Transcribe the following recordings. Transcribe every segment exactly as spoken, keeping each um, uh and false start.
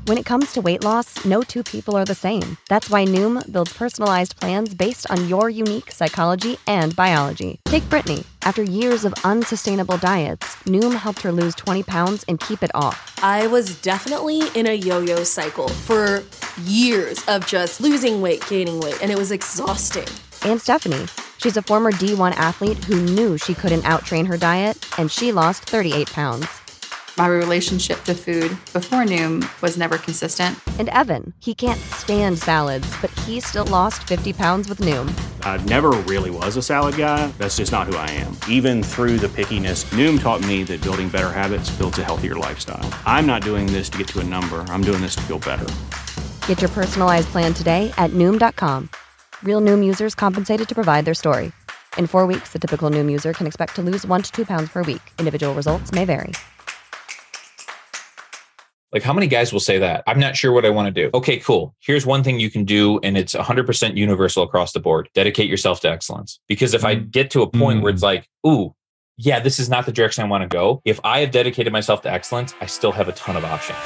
When it comes to weight loss, no two people are the same. That's why Noom builds personalized plans based on your unique psychology and biology. Take Brittany. After years of unsustainable diets, Noom helped her lose twenty pounds and keep it off. I was definitely in a yo-yo cycle for years of just losing weight, gaining weight, and it was exhausting. And Stephanie. She's a former D one athlete who knew she couldn't out-train her diet, and she lost thirty-eight pounds. My relationship to food before Noom was never consistent. And Evan, he can't stand salads, but he still lost fifty pounds with Noom. I never really was a salad guy. That's just not who I am. Even through the pickiness, Noom taught me that building better habits builds a healthier lifestyle. I'm not doing this to get to a number. I'm doing this to feel better. Get your personalized plan today at Noom dot com. Real Noom users compensated to provide their story. In four weeks, the typical Noom user can expect to lose one to two pounds per week. Individual results may vary. Like, how many guys will say that? I'm not sure what I want to do. Okay, cool. Here's one thing you can do, and it's one hundred percent universal across the board. Dedicate yourself to excellence. Because if I get to a point mm. where it's like, ooh, yeah, this is not the direction I want to go. If I have dedicated myself to excellence, I still have a ton of options.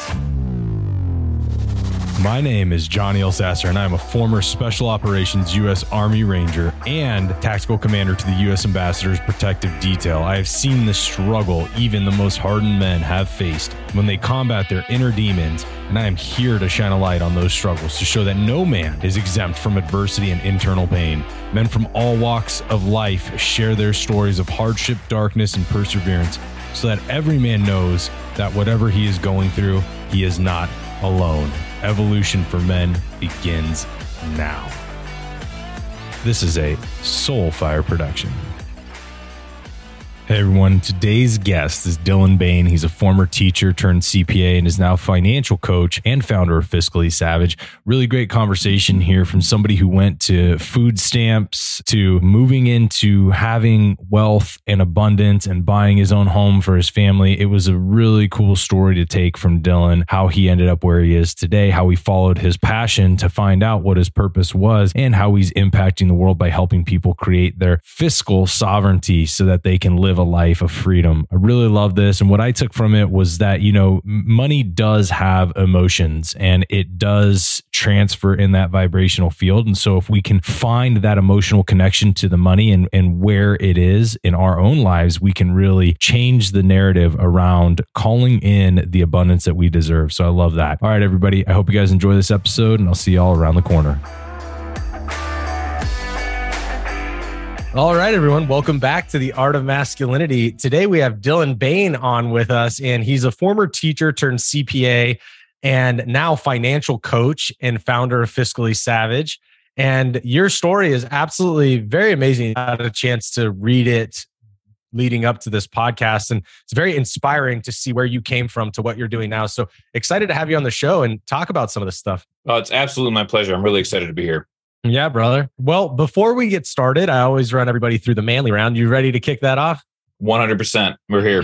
My name is Johnny Elsasser, and I'm a former Special Operations U S Army Ranger and Tactical Commander to the U S Ambassador's Protective Detail. I have seen the struggle even the most hardened men have faced when they combat their inner demons, and I am here to shine a light on those struggles to show that no man is exempt from adversity and internal pain. Men from all walks of life share their stories of hardship, darkness, and perseverance so that every man knows that whatever he is going through, he is not alone. Evolution for Men begins now. This is a Soulfire production. Hey everyone, today's guest is Dylan Bain. He's a former teacher turned C P A and is now financial coach and founder of Fiscally Savage. Really great conversation here from somebody who went to food stamps to moving into having wealth and abundance and buying his own home for his family. It was a really cool story to take from Dylan, how he ended up where he is today, how he followed his passion to find out what his purpose was, and how he's impacting the world by helping people create their fiscal sovereignty so that they can live a life of freedom. I really love this. And what I took from it was that, you know, money does have emotions and it does transfer in that vibrational field. And so if we can find that emotional connection to the money and, and where it is in our own lives, we can really change the narrative around calling in the abundance that we deserve. So I love that. All right, everybody. I hope you guys enjoy this episode, and I'll see you all around the corner. All right, everyone. Welcome back to The Art of Masculinity. Today, we have Dylan Bain on with us, and he's a former teacher turned C P A and now financial coach and founder of Fiscally Savage. And your story is absolutely very amazing. I had a chance to read it leading up to this podcast, and it's very inspiring to see where you came from to what you're doing now. So excited to have you on the show and talk about some of this stuff. Oh, it's absolutely my pleasure. I'm really excited to be here. Yeah, brother. Well, before we get started, I always run everybody through the manly round. You ready to kick that off? one hundred percent. We're here.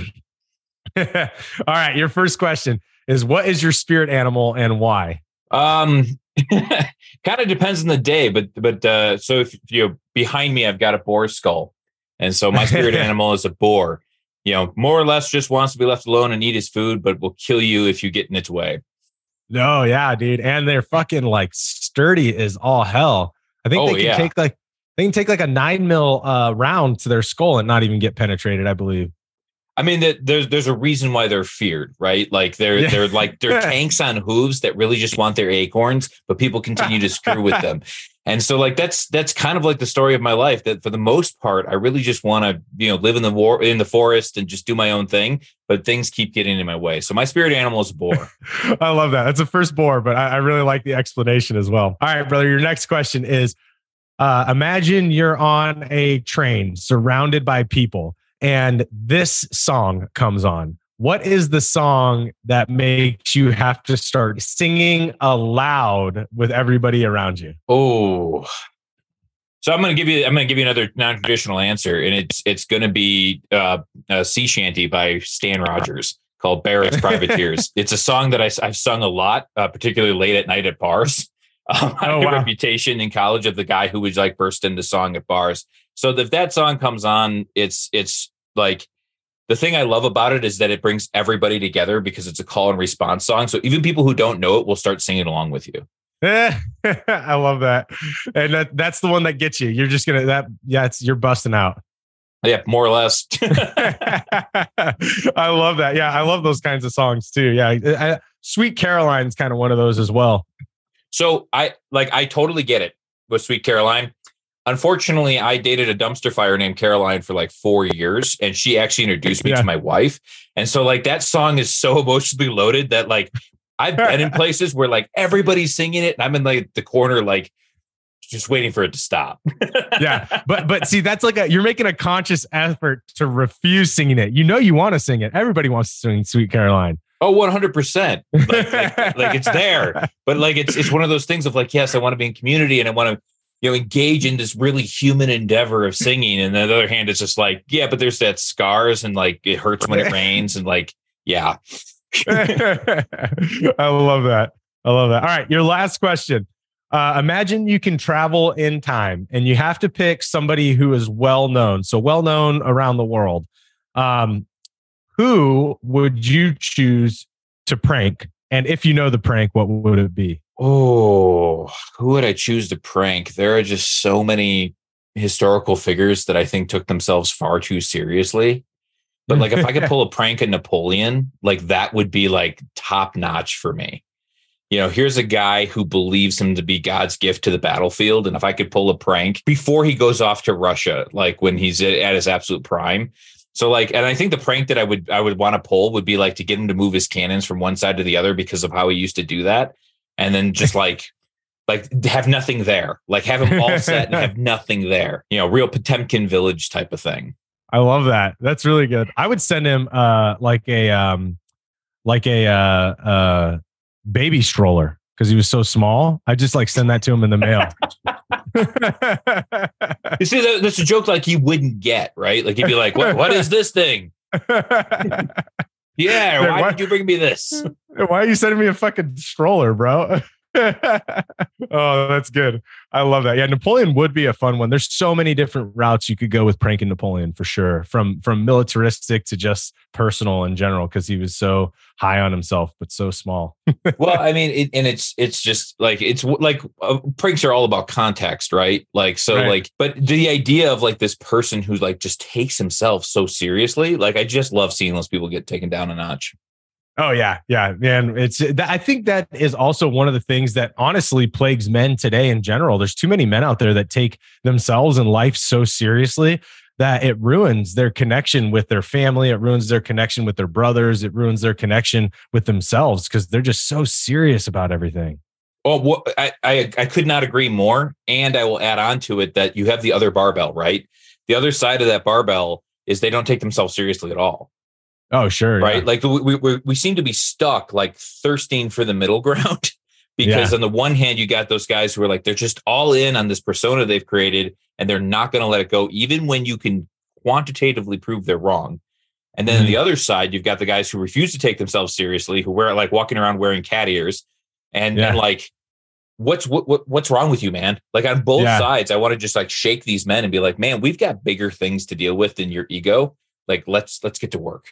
All right. Your first question is, what is your spirit animal and why? Um, kind of depends on the day, but, but, uh, so if you know, behind me, I've got a boar skull. And so my spirit animal is a boar, you know, more or less just wants to be left alone and eat his food, but will kill you if you get in its way. No, yeah, dude. And they're fucking like sturdy as all hell. I think oh, they can yeah. take like, they can take like a nine mil uh, round to their skull and not even get penetrated, I believe. I mean, that there's there's a reason why they're feared, right? Like they're yeah. they're like they're tanks on hooves that really just want their acorns, but people continue to screw with them. And so, like that's that's kind of like the story of my life. That for the most part, I really just want to you know live in the war in the forest and just do my own thing. But things keep getting in my way. So my spirit animal is a boar. I love that. That's the first boar, but I, I really like the explanation as well. All right, brother. Your next question is: uh, imagine you're on a train surrounded by people, and this song comes on. What is the song that makes you have to start singing aloud with everybody around you? Oh, so I'm going to give you, I'm going to give you another non-traditional answer, and it's, it's going to be uh, a sea shanty by Stan Rogers called Barrett's Privateers. It's a song that I, I've sung a lot, uh, particularly late at night at bars. Um, I oh, had a wow. reputation in college of the guy who would like burst into song at bars. So if that song comes on, it's, it's like, the thing I love about it is that it brings everybody together because it's a call and response song. So even people who don't know it will start singing along with you. I love that. And that, that's the one that gets you. You're just going to, that, yeah, it's, you're busting out. Yeah, more or less. I love that. Yeah, I love those kinds of songs too. Yeah. I, Sweet Caroline's kind of one of those as well. So I like, I totally get it with Sweet Caroline. Unfortunately, I dated a dumpster fire named Caroline for like four years, and she actually introduced me yeah. to my wife. And so like that song is so emotionally loaded that like I've been in places where like everybody's singing it and I'm in like the corner, like just waiting for it to stop. Yeah. But, but see, that's like a, you're making a conscious effort to refuse singing it. You know, you want to sing it. Everybody wants to sing Sweet Caroline. Oh, one hundred percent. Like, like, like it's there, but like, it's, it's one of those things of like, yes, I want to be in community and I want to, you know, engage in this really human endeavor of singing. And on the other hand, it's just like, yeah, but there's that scars and like, it hurts when it rains and like, yeah. I love that. I love that. All right. Your last question. Uh, imagine you can travel in time and you have to pick somebody who is well-known. So well-known around the world. Um, who would you choose to prank? And if you know the prank, what would it be? Oh, who would I choose to prank? There are just so many historical figures that I think took themselves far too seriously. But like, if I could pull a prank at Napoleon, like that would be like top notch for me. You know, here's a guy who believes him to be God's gift to the battlefield. And if I could pull a prank before he goes off to Russia, like when he's at his absolute prime. So like, and I think the prank that I would, I would want to pull would be like to get him to move his cannons from one side to the other because of how he used to do that. And then just like, like have nothing there, like have him all set and have nothing there, you know, real Potemkin village type of thing. I love that. That's really good. I would send him uh, like a, um, like a, uh, uh, baby stroller because he was so small. I just like send that to him in the mail. You see, that, that's a joke like he wouldn't get, right? Like he'd be like, what, what is this thing? Yeah, why, why did you bring me this? Why are you sending me a fucking stroller, bro? Oh, that's good. I love that. Yeah, Napoleon would be a fun one. There's so many different routes you could go with pranking Napoleon for sure. From from militaristic to just personal in general, because he was so high on himself, but so small. Well, I mean, it, and it's it's just like it's like uh, pranks are all about context, right? Like so, right. like, but the idea of like this person who's like just takes himself so seriously, like I just love seeing those people get taken down a notch. Oh yeah. Yeah, man. It's, I think that is also one of the things that honestly plagues men today in general. There's too many men out there that take themselves and life so seriously that it ruins their connection with their family. It ruins their connection with their brothers. It ruins their connection with themselves because they're just so serious about everything. Oh, well, I, I, I could not agree more. And I will add on to it that you have the other barbell, right? The other side of that barbell is they don't take themselves seriously at all. Oh, sure. Right. Yeah. Like we, we we seem to be stuck like thirsting for the middle ground because yeah. on the one hand, you got those guys who are like, they're just all in on this persona they've created and they're not going to let it go, even when you can quantitatively prove they're wrong. And then mm-hmm. on the other side, you've got the guys who refuse to take themselves seriously, who wear like walking around wearing cat ears and, yeah. and like, what's what, what what's wrong with you, man? Like on both yeah. sides, I want to just like shake these men and be like, man, we've got bigger things to deal with than your ego. Like, let's let's get to work.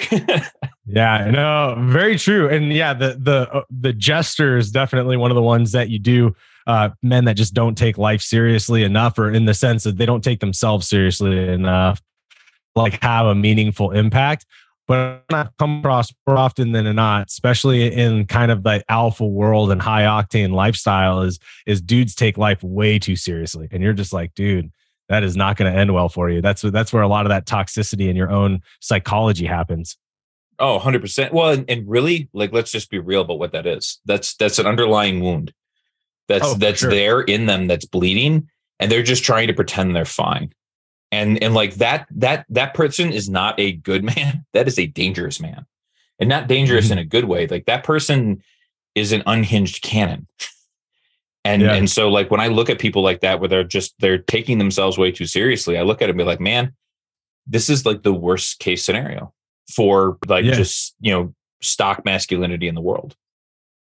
Yeah, no, very true. And yeah, the the uh, the jester is definitely one of the ones that you do. Uh, men that just don't take life seriously enough, or in the sense that they don't take themselves seriously enough, like have a meaningful impact. But I come across more often than not, especially in kind of the alpha world and high octane lifestyle, is is dudes take life way too seriously, and you're just like, dude, that is not going to end well for you. That's that's where a lot of that toxicity in your own psychology happens. Oh, one hundred percent. Well, and, and really, like, let's just be real about what that is. That's that's an underlying wound that's oh, that's sure. there in them, that's bleeding, and they're just trying to pretend they're fine. And and like that that that person is not a good man. That is a dangerous man, and not dangerous mm-hmm. in a good way. Like that person is an unhinged cannon. And yeah. and so like when I look at people like that, where they're just, they're taking themselves way too seriously, I look at it and be like, man, this is like the worst case scenario for like yeah. just, you know, stock masculinity in the world.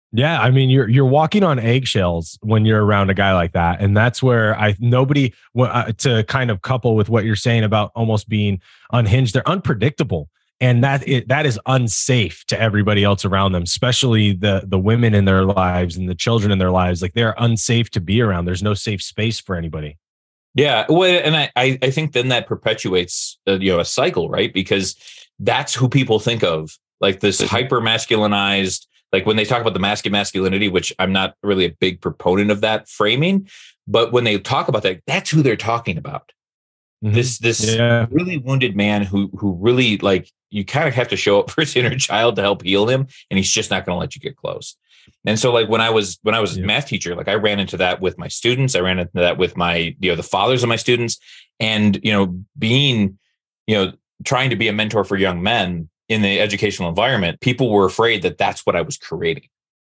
Yeah, I mean, you're you're walking on eggshells when you're around a guy like that, and that's where I nobody uh, to kind of couple with what you're saying about almost being unhinged. They're unpredictable, and that it, that is unsafe to everybody else around them, especially the the women in their lives and the children in their lives. Like they're unsafe to be around. There's no safe space for anybody. Yeah, well, and I I think then that perpetuates uh, you know a cycle, right? Because that's who people think of, like this hyper masculinized. Like when they talk about the mask and masculinity, which I'm not really a big proponent of that framing, but when they talk about that, that's who they're talking about. Mm-hmm. This this yeah. really wounded man who who really like you kind of have to show up for his inner child to help heal him, and he's just not going to let you get close. And so like when I was when I was yeah. a math teacher, like I ran into that with my students. I ran into that with my you know the fathers of my students, and you know being you know trying to be a mentor for young men in the educational environment, people were afraid that that's what I was creating.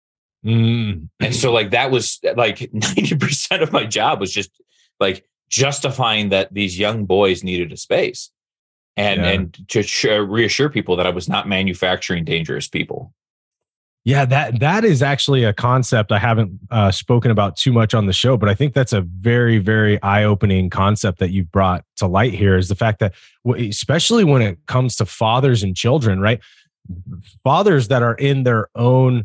Mm. And so like, that was like ninety percent of my job was just like justifying that these young boys needed a space and, yeah. and to sh- reassure people that I was not manufacturing dangerous people. Yeah, that that is actually a concept I haven't uh, spoken about too much on the show, but I think that's a very, very eye-opening concept that you've brought to light here is the fact that, especially when it comes to fathers and children, right? Fathers that are in their own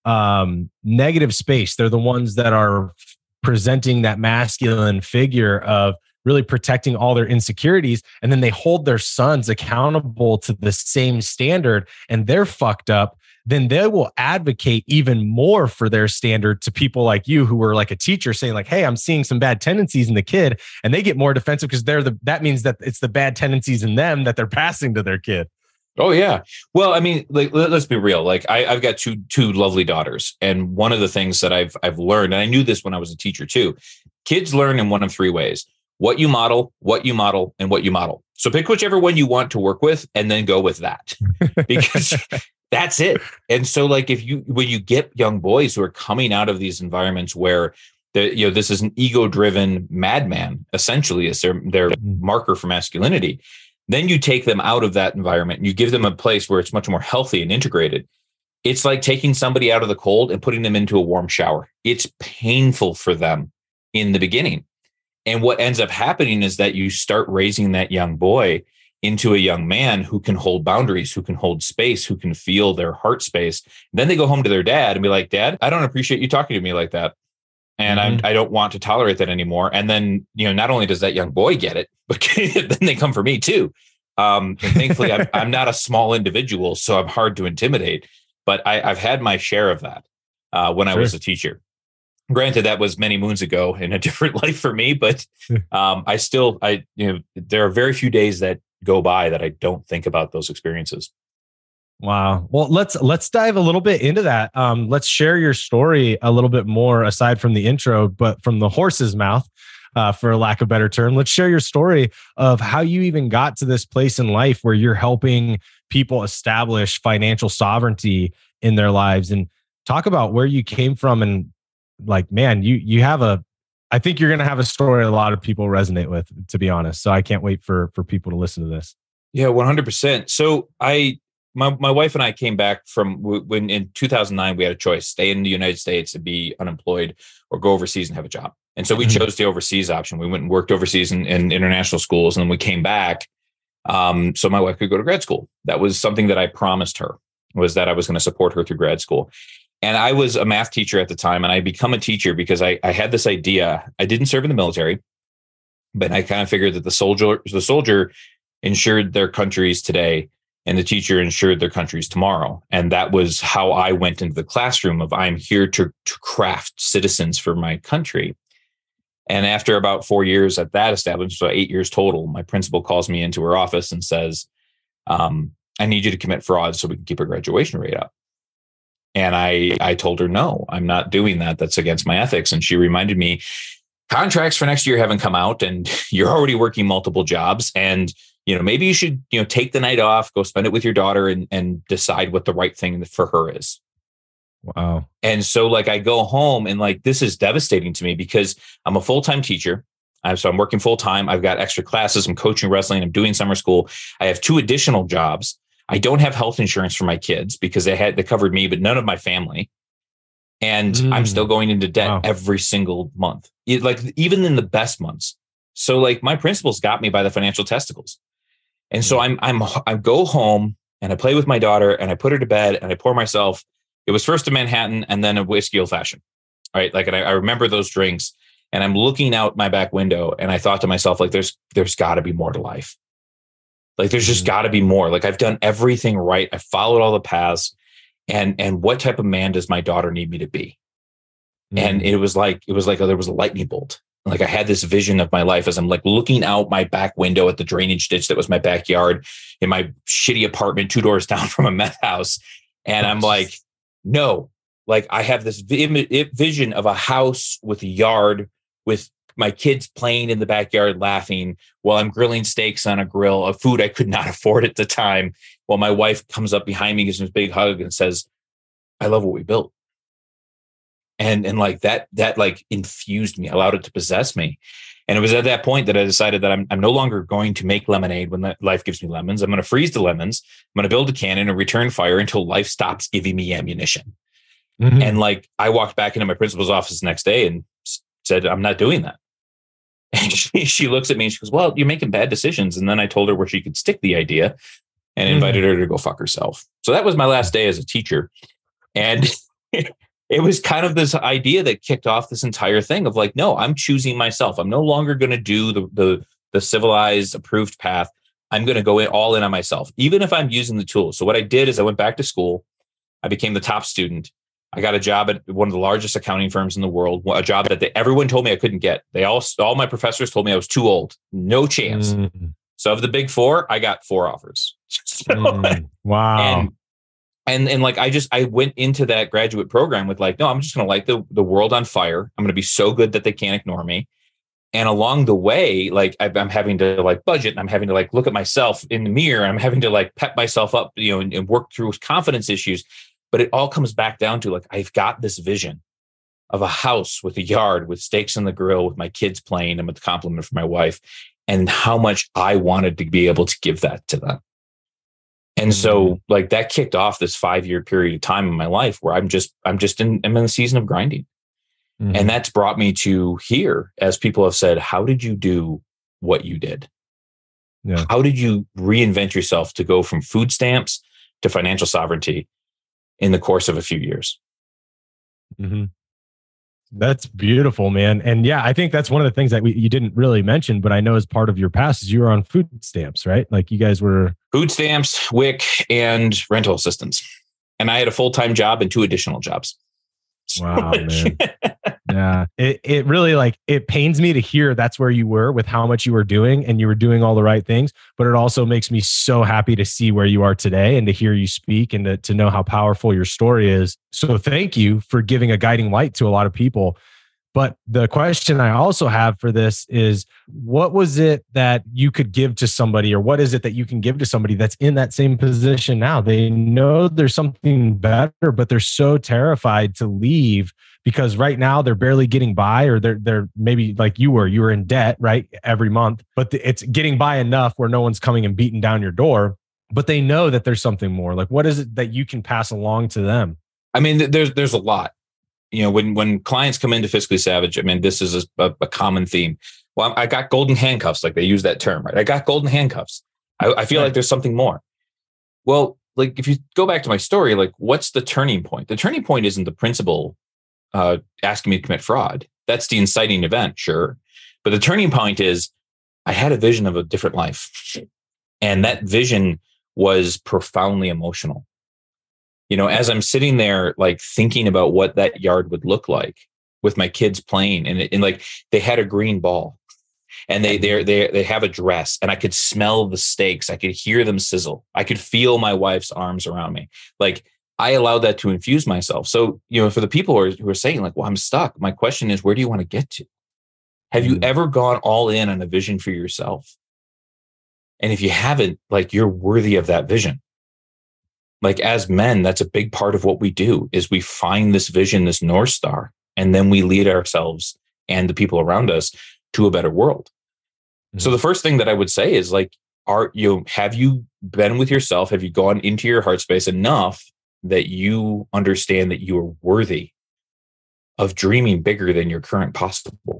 um, negative space, they're the ones that are presenting that masculine figure of really protecting all their insecurities. And then they hold their sons accountable to the same standard and they're fucked up. Then they will advocate even more for their standard to people like you who are like a teacher saying like, hey, I'm seeing some bad tendencies in the kid. And they get more defensive because they're the, that means that it's the bad tendencies in them that they're passing to their kid. Oh, yeah. Well, I mean, like, let's be real. Like I, I've got two, two lovely daughters. And one of the things that I've, I've learned, and I knew this when I was a teacher too, kids learn in one of three ways: what you model, what you model, and what you model. So pick whichever one you want to work with and then go with that, because that's it. And so like, if you, when you get young boys who are coming out of these environments where the, you know, this is an ego driven madman, essentially is their, their marker for masculinity, then you take them out of that environment and you give them a place where it's much more healthy and integrated. It's like taking somebody out of the cold and putting them into a warm shower. It's painful for them in the beginning. And what ends up happening is that you start raising that young boy into a young man who can hold boundaries, who can hold space, who can feel their heart space. And then they go home to their dad and be like, Dad, I don't appreciate you talking to me like that. And mm-hmm. I'm, I don't want to tolerate that anymore. And then, you know, not only does that young boy get it, but then they come for me too. Um, and thankfully, I'm, I'm not a small individual, so I'm hard to intimidate. But I, I've had my share of that uh, when sure. I was a teacher. Granted, that was many moons ago in a different life for me, but um, I still, I, you know, there are very few days that go by that I don't think about those experiences. Wow. Well, let's let's dive a little bit into that. Um, let's share your story a little bit more aside from the intro, but from the horse's mouth, uh, for lack of a better term. Let's share your story of how you even got to this place in life where you're helping people establish financial sovereignty in their lives, and talk about where you came from. And like, man, you you have a, I think you're going to have a story a lot of people resonate with, to be honest. So I can't wait for for people to listen to this. Yeah, one hundred percent. So I. My my wife and I came back from when in two thousand nine, we had a choice: stay in the United States and be unemployed, or go overseas and have a job. And so we mm-hmm. chose the overseas option. We went and worked overseas in, in international schools. And then we came back um, so my wife could go to grad school. That was something that I promised her, was that I was going to support her through grad school. And I was a math teacher at the time. And I become a teacher because I, I had this idea. I didn't serve in the military, but I kind of figured that the soldier, the soldier ensured their countries today, and the teacher ensured their countries tomorrow. And that was how I went into the classroom of I'm here to, to craft citizens for my country. And after about four years at that establishment, so eight years total, my principal calls me into her office and says, um, I need you to commit fraud so we can keep our graduation rate up. And I, I told her, no, I'm not doing that. That's against my ethics. And she reminded me, contracts for next year haven't come out and you're already working multiple jobs. And you know, maybe you should, you know, take the night off, go spend it with your daughter and, and decide what the right thing for her is. Wow. And so like, I go home and like, this is devastating to me because I'm a full-time teacher. I'm, so I'm working full-time. I've got extra classes. I'm coaching wrestling. I'm doing summer school. I have two additional jobs. I don't have health insurance for my kids because they had, they covered me, but none of my family. And Mm. I'm still going into debt Wow. every single month, It- like even in the best months. So like my principals got me by the financial testicles. And so I'm, I'm, I go home and I play with my daughter and I put her to bed and I pour myself. It was first a Manhattan and then a whiskey old fashioned. All right. Like, and I, I remember those drinks and I'm looking out my back window and I thought to myself, like, there's, there's gotta be more to life. Like, there's just gotta be more. Like I've done everything right. I followed all the paths. And, and what type of man does my daughter need me to be? Mm. And it was like, it was like, oh, there was a lightning bolt. Like I had this vision of my life as I'm like looking out my back window at the drainage ditch that was my backyard in my shitty apartment, two doors down from a meth house. And I'm like, no, like I have this vi- vision of a house with a yard with my kids playing in the backyard, laughing while I'm grilling steaks on a grill of food I could not afford at the time. While my wife comes up behind me, gives me a big hug and says, I love what we built. And, and like that, that like infused me, allowed it to possess me. And it was at that point that I decided that I'm, I'm no longer going to make lemonade when life gives me lemons. I'm going to freeze the lemons. I'm going to build a cannon and return fire until life stops giving me ammunition. Mm-hmm. And like, I walked back into my principal's office the next day and said, I'm not doing that. And she, she looks at me and she goes, well, you're making bad decisions. And then I told her where she could stick the idea and invited mm-hmm. her to go fuck herself. So that was my last day as a teacher. And it was kind of this idea that kicked off this entire thing of like, no, I'm choosing myself. I'm no longer going to do the, the, the civilized approved path. I'm going to go in all in on myself, even if I'm using the tools. So what I did is I went back to school. I became the top student. I got a job at one of the largest accounting firms in the world, a job that they, everyone told me I couldn't get. They all, all my professors told me I was too old, no chance. Mm. So of the big four, I got four offers. So, mm. Wow. And, and, and like, I just, I went into that graduate program with like, no, I'm just going to light the, the world on fire. I'm going to be so good that they can't ignore me. And along the way, like I'm having to like budget and I'm having to like look at myself in the mirror. I'm having to like pep myself up, you know, and, and work through confidence issues. But it all comes back down to like, I've got this vision of a house with a yard, with steaks on the grill, with my kids playing and with the compliment from my wife, and how much I wanted to be able to give that to them. And mm-hmm. so like that kicked off this five year period of time in my life where I'm just, I'm just in, I'm in the season of grinding. Mm-hmm. And that's brought me to here, as people have said, how did you do what you did? Yeah. How did you reinvent yourself to go from food stamps to financial sovereignty in the course of a few years? Mm-hmm. That's beautiful, man. And yeah, I think that's one of the things that we, you didn't really mention, but I know as part of your past is you were on food stamps, right? Like you guys were food stamps, W I C, and rental assistance. And I had a full-time job and two additional jobs. Wow, man. Yeah. It it really like, it pains me to hear that's where you were with how much you were doing and you were doing all the right things. But it also makes me so happy to see where you are today and to hear you speak and to, to know how powerful your story is. So thank you for giving a guiding light to a lot of people. But the question I also have for this is, what was it that you could give to somebody, or what is it that you can give to somebody that's in that same position now? They know there's something better, but they're so terrified to leave because right now they're barely getting by, or they're they're maybe like you were, you were in debt, right? Every month, but it's getting by enough where no one's coming and beating down your door, but they know that there's something more. Like, what is it that you can pass along to them? I mean, there's there's a lot. You know, when when clients come into Fiscally Savage, I mean, this is a, a common theme. Well, I got golden handcuffs, like they use that term, right? I got golden handcuffs. I, I feel right. like there's something more. Well, like if you go back to my story, like what's the turning point? The turning point isn't the principal uh, asking me to commit fraud. That's the inciting event, sure. But the turning point is I had a vision of a different life. And that vision was profoundly emotional. You know, as I'm sitting there, like thinking about what that yard would look like with my kids playing, and, and like they had a green ball, and they they they they have a dress, and I could smell the steaks, I could hear them sizzle, I could feel my wife's arms around me. Like I allowed that to infuse myself. So you know, for the people who are, who are saying like, "Well, I'm stuck," my question is, where do you want to get to? Have mm-hmm. you ever gone all in on a vision for yourself? And if you haven't, like you're worthy of that vision. Like as men, that's a big part of what we do is we find this vision, this North Star, and then we lead ourselves and the people around us to a better world. Mm-hmm. So the first thing that I would say is like, are you, have you been with yourself? Have you gone into your heart space enough that you understand that you are worthy of dreaming bigger than your current possible.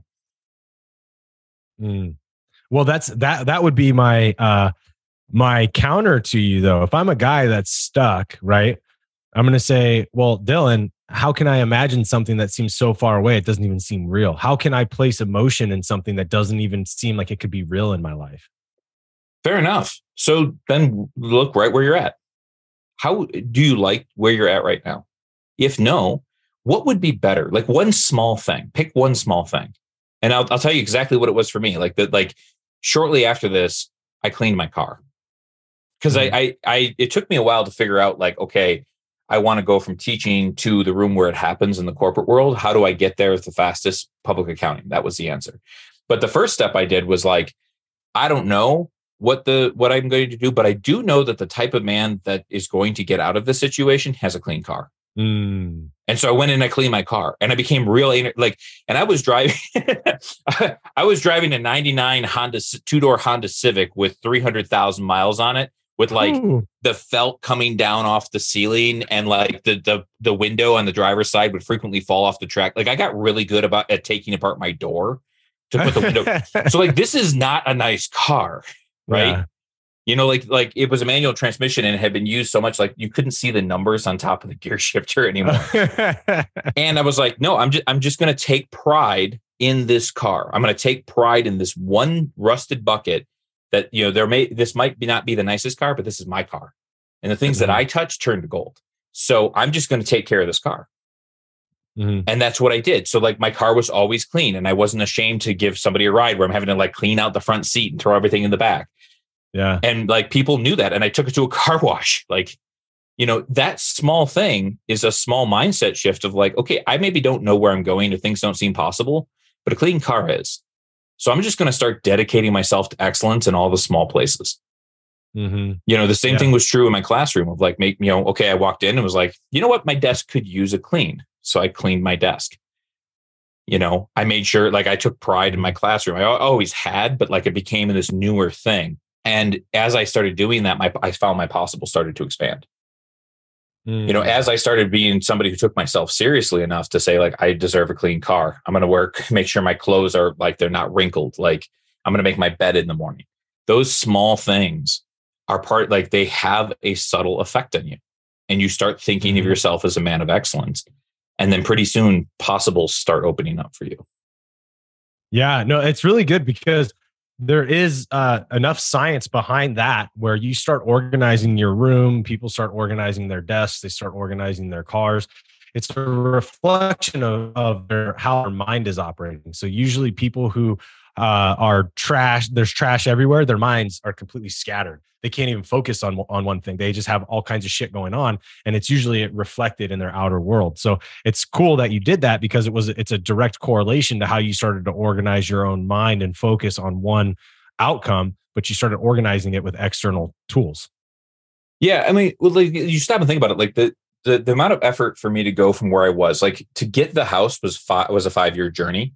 Mm. Well, that's that. That would be my uh, my counter to you, though. If I'm a guy that's stuck, right, I'm going to say, well, Dylan, how can I imagine something that seems so far away? It doesn't even seem real. How can I place emotion in something that doesn't even seem like it could be real in my life? Fair enough. So then look right where you're at. How do you like where you're at right now? If no, what would be better? Like one small thing, pick one small thing. And I'll, I'll tell you exactly what it was for me. Like that, like shortly after this, I cleaned my car because mm-hmm. I, I, I, it took me a while to figure out like, okay, I want to go from teaching to the room where it happens in the corporate world. How do I get there with the fastest? Public accounting. That was the answer. But the first step I did was like, I don't know what the, what I'm going to do, but I do know that the type of man that is going to get out of this situation has a clean car. Mm. And so I went in and I cleaned my car and I became real like, and I was driving, I was driving a ninety-nine Honda, two door Honda Civic with three hundred thousand miles on it with like Ooh. the felt coming down off the ceiling and like the, the, the window on the driver's side would frequently fall off the track. Like I got really good about at taking apart my door to put the window. So like, this is not a nice car, right? Yeah. You know, like like it was a manual transmission and it had been used so much, like you couldn't see the numbers on top of the gear shifter anymore. And I was like, no, I'm just I'm just going to take pride in this car. I'm going to take pride in this one rusted bucket that, you know, there may this might be not be the nicest car, but this is my car. And the things mm-hmm. that I touch turn to gold. So I'm just going to take care of this car. Mm-hmm. And that's what I did. So like my car was always clean and I wasn't ashamed to give somebody a ride where I'm having to like clean out the front seat and throw everything in the back. Yeah. And like people knew that. And I took it to a car wash. Like, you know, that small thing is a small mindset shift of like, okay, I maybe don't know where I'm going or things don't seem possible, but a clean car is. So I'm just going to start dedicating myself to excellence in all the small places. Mm-hmm. You know, the same yeah. thing was true in my classroom of like, make, you know, okay, I walked in and was like, you know what? My desk could use a clean. So I cleaned my desk. You know, I made sure like I took pride in my classroom. I always had, but like it became this newer thing. And as I started doing that, my I found my possible started to expand. Mm. You know, as I started being somebody who took myself seriously enough to say, like, I deserve a clean car. I'm going to work, make sure my clothes are like, they're not wrinkled. Like I'm going to make my bed in the morning. Those small things are part, like they have a subtle effect on you. And you start thinking mm. of yourself as a man of excellence. And then pretty soon possibles start opening up for you. Yeah, no, it's really good because there is uh, enough science behind that where you start organizing your room, people start organizing their desks, they start organizing their cars. It's a reflection of, of their, how their mind is operating. So usually people who uh, are trash, there's trash everywhere, their minds are completely scattered. They can't even focus on, on one thing. They just have all kinds of shit going on. And it's usually reflected in their outer world. So it's cool that you did that because it was, it's a direct correlation to how you started to organize your own mind and focus on one outcome, but you started organizing it with external tools. Yeah. I mean, well, like, you stop and think about it. Like the, the, the amount of effort for me to go from where I was, like to get the house was five, was a five-year journey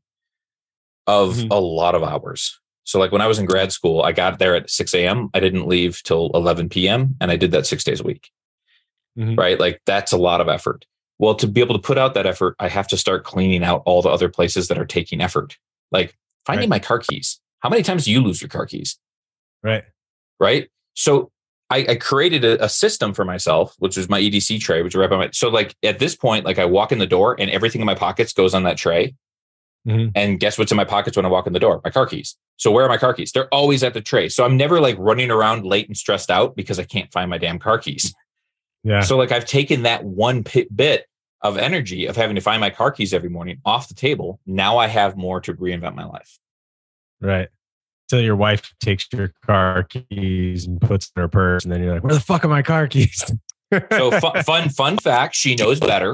of mm-hmm. a lot of hours. So like when I was in grad school, I got there at six a.m. I didn't leave till eleven p.m. and I did that six days a week. Mm-hmm. Right? Like that's a lot of effort. Well, to be able to put out that effort, I have to start cleaning out all the other places that are taking effort. Like finding right. my car keys. How many times do you lose your car keys? Right. Right. So I, I created a, a system for myself, which was my E D C tray, which is right by my, so like at this point, like I walk in the door and everything in my pockets goes on that tray. Mm-hmm. And guess what's in my pockets when I walk in the door? My car keys. So where are my car keys? They're always at the tray. So I'm never like running around late and stressed out because I can't find my damn car keys. Yeah. So like I've taken that one pit bit of energy of having to find my car keys every morning off the table. Now I have more to reinvent my life. Right. So your wife takes your car keys and puts in her purse, and then you're like, "Where the fuck are my car keys?" So fun, fun, fun fact: she knows better.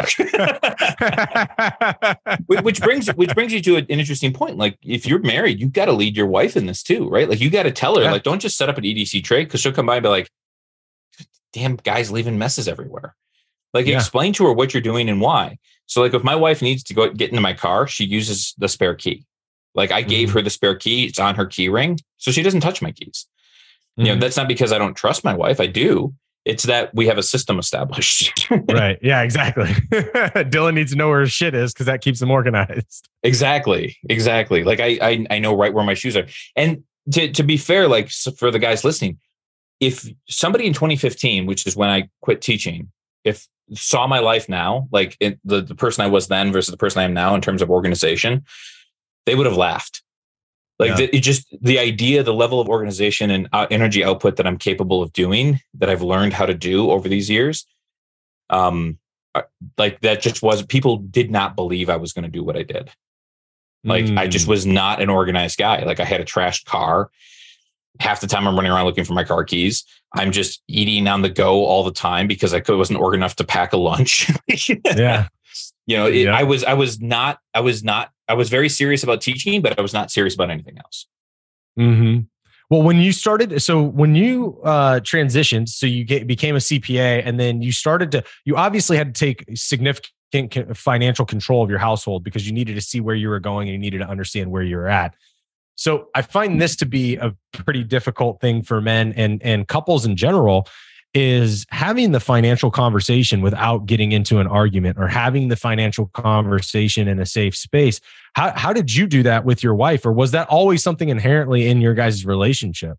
which brings which brings you to an interesting point. Like, if you're married, you've got to lead your wife in this too, right? Like, you got to tell her, yeah. like, don't just set up an E D C tray because she'll come by and be like, "Damn, guys leaving messes everywhere." Like, yeah. explain to her what you're doing and why. So, like, if my wife needs to go get into my car, she uses the spare key. Like, I gave mm-hmm. her the spare key; it's on her key ring, so she doesn't touch my keys. Mm-hmm. You know, that's not because I don't trust my wife. I do. It's that we have a system established. Right. Yeah, exactly. Dylan needs to know where his shit is because that keeps him organized. Exactly. Exactly. Like I, I, I know right where my shoes are. And to, to be fair, like for the guys listening, if somebody in twenty fifteen, which is when I quit teaching, if saw my life now, like it, the, the person I was then versus the person I am now in terms of organization, they would have laughed. Like yeah. the, it just the idea, the level of organization and uh, energy output that I'm capable of doing, that I've learned how to do over these years. Um, like that just was, people did not believe I was going to do what I did. Like mm. I just was not an organized guy. Like I had a trashed car. Half the time I'm running around looking for my car keys. I'm just eating on the go all the time because I could, wasn't organized enough to pack a lunch. Yeah. You know, it, yeah. I was, I was not, I was not, I was very serious about teaching, but I was not serious about anything else. Mm-hmm. Well, when you started, so when you uh, transitioned, so you get, became a C P A, and then you started to, you obviously had to take significant financial control of your household because you needed to see where you were going and you needed to understand where you were at. So I find this to be a pretty difficult thing for men and, and couples in general, is having the financial conversation without getting into an argument, or having the financial conversation in a safe space. How, how did you do that with your wife? Or was that always something inherently in your guys' relationship?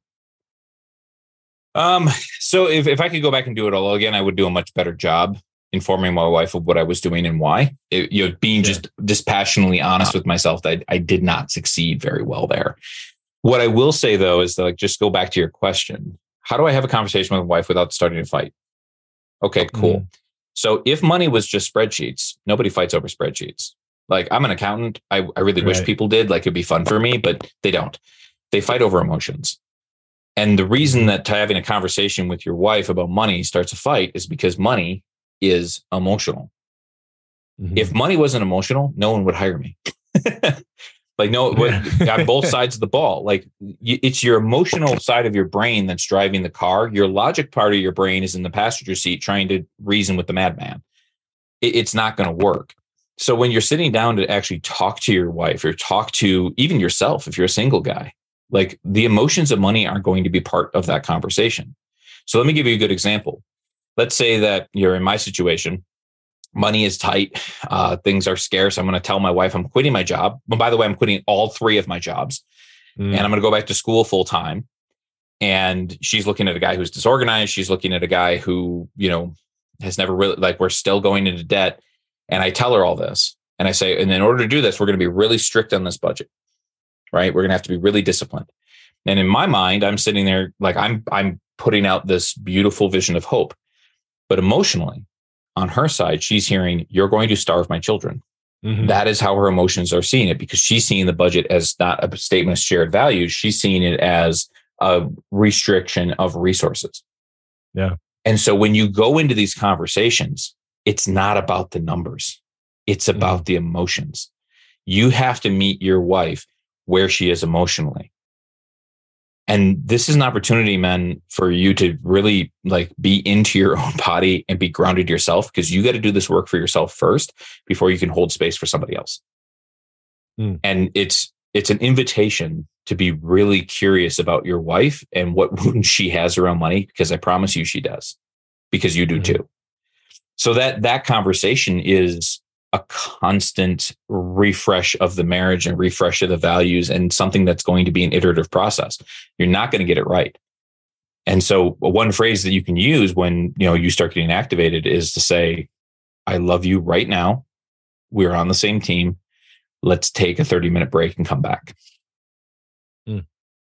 Um, so if, if I could go back and do it all again, I would do a much better job informing my wife of what I was doing and why. It, you know, being yeah. just dispassionately honest with myself that I, I did not succeed very well there. What I will say though is that, like, just go back to your question. How do I have a conversation with my wife without starting a fight? Okay, cool. Mm. So if money was just spreadsheets, nobody fights over spreadsheets. Like, I'm an accountant. I, I really right. wish people did. Like, it'd be fun for me, but they don't. They fight over emotions. And the reason that having a conversation with your wife about money starts a fight is because money is emotional. Mm-hmm. If money wasn't emotional, no one would hire me. Like, no, yeah. on both sides of the ball. Like, it's your emotional side of your brain that's driving the car. Your logic part of your brain is in the passenger seat trying to reason with the madman. It's not going to work. So when you're sitting down to actually talk to your wife, or talk to even yourself, if you're a single guy, like, the emotions of money aren't going to be part of that conversation. So let me give you a good example. Let's say that you're in my situation. Money is tight. Uh, things are scarce. I'm going to tell my wife I'm quitting my job. But by the way, I'm quitting all three of my jobs, mm. and I'm going to go back to school full time. And she's looking at a guy who's disorganized. She's looking at a guy who, you know, has never really, like, we're still going into debt. And I tell her all this, and I say, and in order to do this, we're going to be really strict on this budget, right? We're going to have to be really disciplined. And in my mind, I'm sitting there like I'm, I'm putting out this beautiful vision of hope, but emotionally, on her side, she's hearing, you're going to starve my children. Mm-hmm. That is how her emotions are seeing it, because she's seeing the budget as not a statement of shared values. She's seeing it as a restriction of resources. Yeah. And so when you go into these conversations, it's not about the numbers. It's about mm-hmm. the emotions. You have to meet your wife where she is emotionally. And this is an opportunity, man, for you to really, like, be into your own body and be grounded yourself, because you got to do this work for yourself first before you can hold space for somebody else. Mm. And it's it's an invitation to be really curious about your wife and what wounds she has around money, because I promise you she does, because you do mm-hmm. too. So that that conversation is a constant refresh of the marriage and refresh of the values, and something that's going to be an iterative process. You're not going to get it right. And so one phrase that you can use when, you know, you start getting activated is to say, I love you right now. We're on the same team. Let's take a thirty minute break and come back. Mm.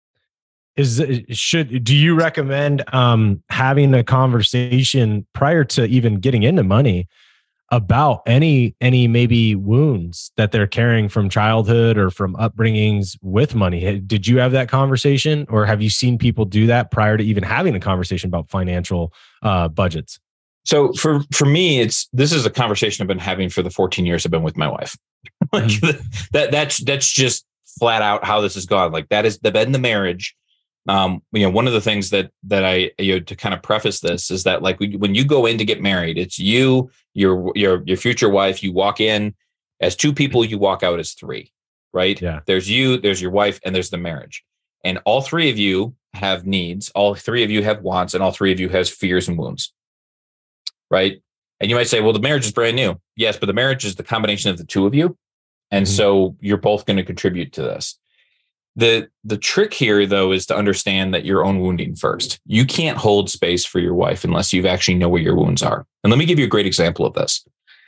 Is should do you recommend um, having a conversation prior to even getting into money about any any maybe wounds that they're carrying from childhood or from upbringings with money? Did you have that conversation, or have you seen people do that prior to even having a conversation about financial uh, budgets? So for for me, it's this is a conversation I've been having for the fourteen years I've been with my wife. Like mm-hmm. that that's that's just flat out how this has gone. Like, that is the bed in the marriage. Um, you know, one of the things that that I, you know, to kind of preface this is that, like, when you go in to get married, it's you, your your your future wife. You walk in as two people, you walk out as three, right? Yeah. There's you, there's your wife, and there's the marriage. And all three of you have needs. All three of you have wants, and all three of you has fears and wounds. Right. And you might say, well, the marriage is brand new. Yes, but the marriage is the combination of the two of you. And mm-hmm. so you're both going to contribute to this. The the trick here, though, is to understand that your own wounding first. You can't hold space for your wife unless you actually know where your wounds are. And let me give you a great example of this.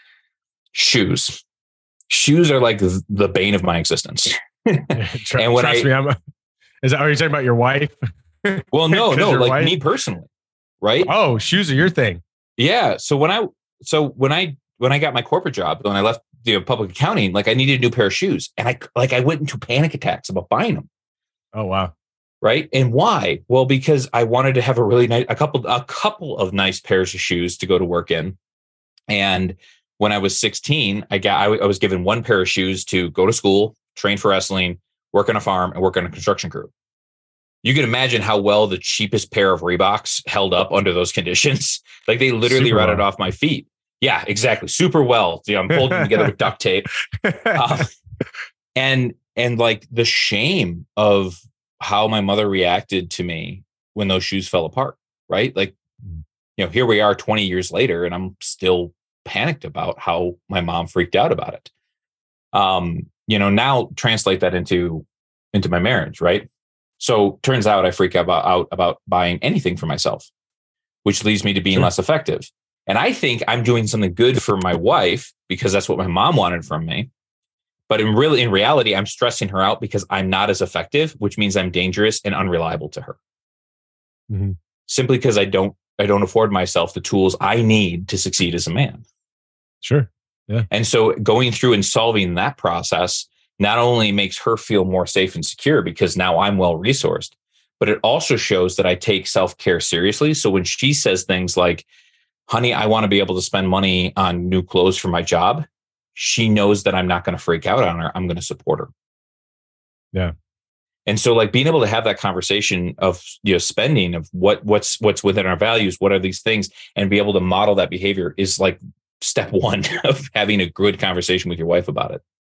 Shoes. Shoes are like the bane of my existence. Trust, and when trust I, me, I'm, is that, are you talking about your wife? Well, no, no, like wife? me personally, right? Oh, shoes are your thing. Yeah. So when I, so when I, when I got my corporate job, when I left the public accounting, like I needed a new pair of shoes, and I, like, I went into panic attacks about buying them. Oh, wow. Right. And why? Well, because I wanted to have a really nice, a couple, a couple of nice pairs of shoes to go to work in. And when I was sixteen, I got, I, I was given one pair of shoes to go to school, train for wrestling, work on a farm, and work on a construction crew. You can imagine how well the cheapest pair of Reeboks held up under those conditions. Like they literally Super rotted well. off my feet. Yeah, exactly. Super well. You know, I'm holding together with duct tape. Um, and, and like the shame of how my mother reacted to me when those shoes fell apart, right? Like, you know, here we are twenty years later, and I'm still panicked about how my mom freaked out about it. Um, you know, now translate that into, into my marriage, right? So turns out I freak out about, out about buying anything for myself, which leads me to being sure. less effective. And I think I'm doing something good for my wife because that's what my mom wanted from me. But in really, in reality, I'm stressing her out because I'm not as effective, which means I'm dangerous and unreliable to her. Mm-hmm. Simply because I don't, I don't afford myself the tools I need to succeed as a man. Sure. Yeah. And so going through and solving that process not only makes her feel more safe and secure because now I'm well resourced, but it also shows that I take self-care seriously. So when she says things like, honey, I want to be able to spend money on new clothes for my job, she knows that I'm not going to freak out on her. I'm going to support her. Yeah. And so like being able to have that conversation of, you know, spending of what what's what's within our values, what are these things, and be able to model that behavior is like step one of having a good conversation with your wife about it.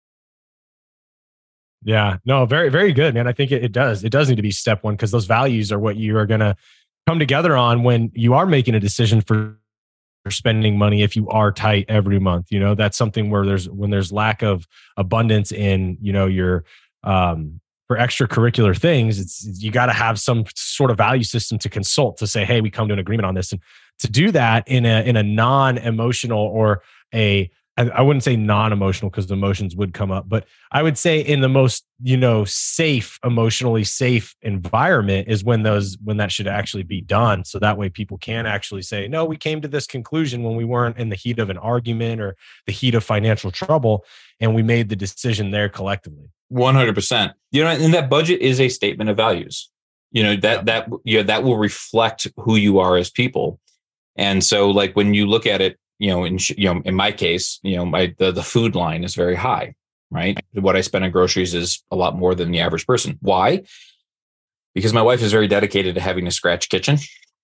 Yeah, no, very, very good, man. I think it, it does. It does need to be step one because those values are what you are going to come together on when you are making a decision for spending money. If you are tight every month, you know, that's something where there's, when there's lack of abundance in, you know, your, um, for extracurricular things, it's, you got to have some sort of value system to consult to say, hey, we come to an agreement on this. And to do that in a, in a non-emotional or a, I wouldn't say non-emotional because the emotions would come up, but I would say in the most, you know, safe, emotionally safe environment is when those, when that should actually be done. So that way people can actually say, no, we came to this conclusion when we weren't in the heat of an argument or the heat of financial trouble, and we made the decision there collectively. one hundred percent. You know, and that budget is a statement of values. You know, that, yeah. that, you know, that will reflect who you are as people. And so like when you look at it, you know, in, you know, in my case, you know, my, the, the food line is very high, right? What I spend on groceries is a lot more than the average person. Why? Because my wife is very dedicated to having a scratch kitchen,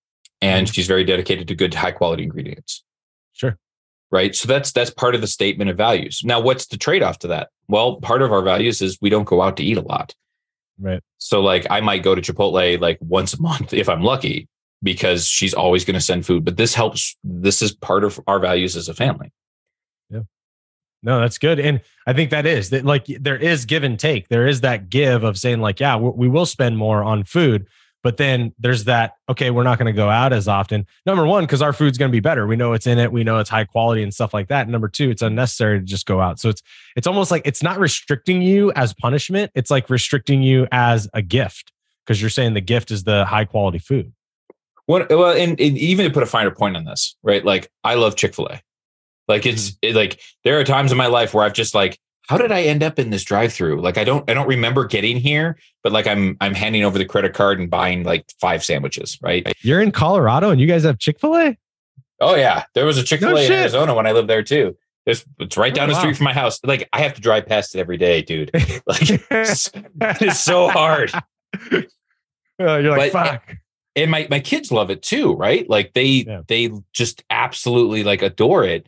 and she's very dedicated to good, high quality ingredients. Sure. Right. So that's, that's part of the statement of values. Now, what's the trade-off to that? Well, part of our values is we don't go out to eat a lot. Right. So like I might go to Chipotle like once a month if I'm lucky, because she's always going to send food. But this helps. This is part of our values as a family. Yeah. No, that's good. And I think that is that, like, there is give and take. There is that give of saying like, yeah, we will spend more on food, but then there's that, okay, we're not going to go out as often. Number one, because our food's going to be better. We know it's in it. We know it's high quality and stuff like that. And number two, it's unnecessary to just go out. So it's, it's almost like it's not restricting you as punishment. It's like restricting you as a gift, because you're saying the gift is the high quality food. What, well, and, and even to put a finer point on this, right? Like I love Chick-fil-A. Like it's it, like, there are times in my life where I've just like, how did I end up in this drive-through? Like, I don't, I don't remember getting here, but like I'm, I'm handing over the credit card and buying like five sandwiches, right? You're in Colorado and you guys have Chick-fil-A? Oh yeah. There was a Chick-fil-A no in Arizona when I lived there too. It's, it's right down oh, the street wow. from my house. Like I have to drive past it every day, dude. Like it's, it's so hard. Uh, you're like, but, fuck. And my, my kids love it too, right? Like they, yeah. they just absolutely like adore it.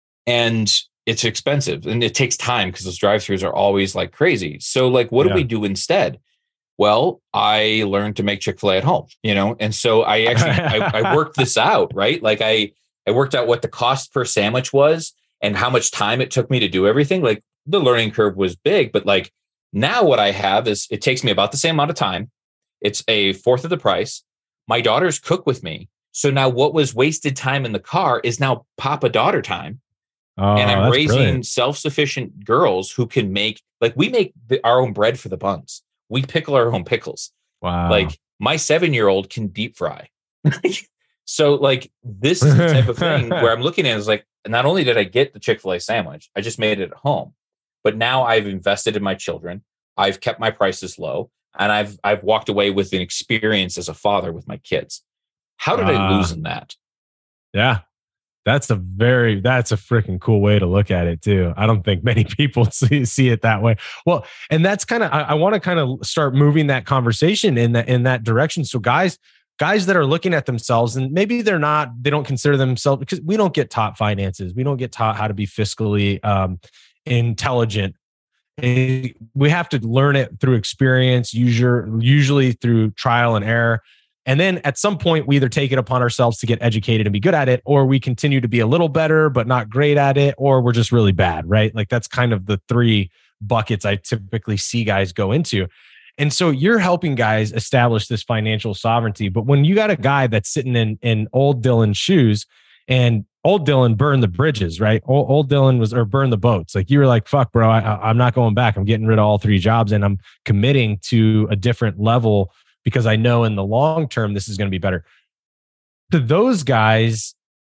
And it's expensive and it takes time because those drive-thrus are always like crazy. So like, what yeah. do we do instead? Well, I learned to make Chick-fil-A at home, you know? And so I actually, I, I worked this out, right? Like I, I worked out what the cost per sandwich was and how much time it took me to do everything. Like the learning curve was big, but like now what I have is it takes me about the same amount of time. It's a fourth of the price. My daughters cook with me. So now what was wasted time in the car is now papa daughter time. Oh, and I'm raising brilliant. self-sufficient girls who can make, like we make the, our own bread for the buns. We pickle our own pickles. Wow. Like my seven-year-old can deep fry. So like this is the type of thing where I'm looking at it as like, not only did I get the Chick-fil-A sandwich, I just made it at home, but now I've invested in my children. I've kept my prices low and I've, I've walked away with an experience as a father with my kids. How did uh, I lose in that? Yeah. That's a very, that's a freaking cool way to look at it too. I don't think many people see, see it that way. Well, and that's kind of, I, I want to kind of start moving that conversation in that, in that direction. So guys, guys that are looking at themselves and maybe they're not, they don't consider themselves, because we don't get taught finances. We don't get taught how to be fiscally um, intelligent. And we have to learn it through experience, usually, usually through trial and error. And then at some point, we either take it upon ourselves to get educated and be good at it, or we continue to be a little better, but not great at it, or we're just really bad, right? Like that's kind of the three buckets I typically see guys go into. And so you're helping guys establish this financial sovereignty. But when you got a guy that's sitting in, in old Dylan's shoes, and old Dylan burned the bridges, right? Old, old Dylan was, or burned the boats. Like you were like, fuck, bro, I, I'm not going back. I'm getting rid of all three jobs and I'm committing to a different level because I know in the long term, this is going to be better. To those guys,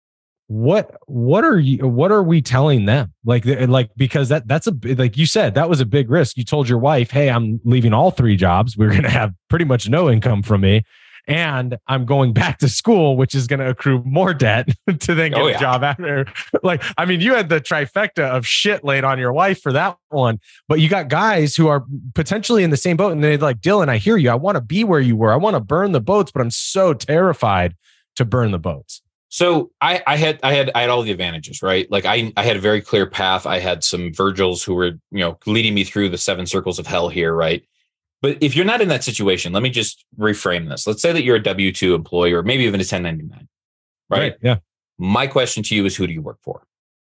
what, what are you, what are we telling them? Like, like, because that, that's a, like you said, that was a big risk. You told your wife, hey, I'm leaving all three jobs. We're going to have pretty much no income from me. And I'm going back to school, which is going to accrue more debt to then get oh, yeah. a job after. Like, I mean, you had the trifecta of shit laid on your wife for that one, but you got guys who are potentially in the same boat and they're like, Dylan, I hear you. I want to be where you were. I want to burn the boats, but I'm so terrified to burn the boats. So I, I had, I had, I had all the advantages, right? Like I, I had a very clear path. I had some Virgils who were, you know, leading me through the seven circles of hell here, right? But if you're not in that situation, let me just reframe this. Let's say that you're a W two employee or maybe even a ten ninety-nine, right? right? Yeah. My question to you is, who do you work for?